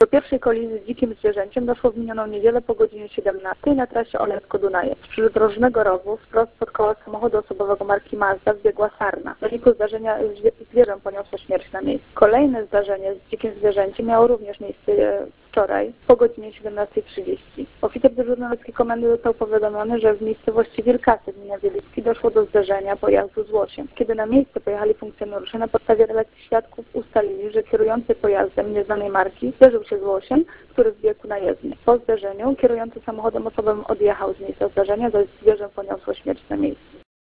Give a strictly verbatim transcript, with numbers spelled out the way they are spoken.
Do pierwszej kolizji z dzikim zwierzęciem doszło w minioną niedzielę po godzinie siedemnastej na trasie Olewsko-Dunajew. Z przydrożnego rowu wprost pod koła samochodu osobowego marki Mazda wbiegła sarna. W wyniku zdarzenia zwierzę poniosło śmierć na miejscu. Kolejne zdarzenie z dzikim zwierzęciem miało również miejsce wczoraj po godzinie siedemnastej trzydzieści. Oficer dyżurny Łódzkiej Komendy został powiadomiony, że w miejscowości Wilkacy gmina Wielicki doszło do zdarzenia pojazdu z łosiem. Kiedy na miejsce pojechali funkcjonariusze, na podstawie relacji świadków ustalili, że kierujący pojazdem nieznanej marki zderzył się z łosiem, który zbiegł na jezdnię. Po zderzeniu kierujący samochodem osobowym odjechał z miejsca zdarzenia, zaś zwierzę poniosło śmierć na miejscu.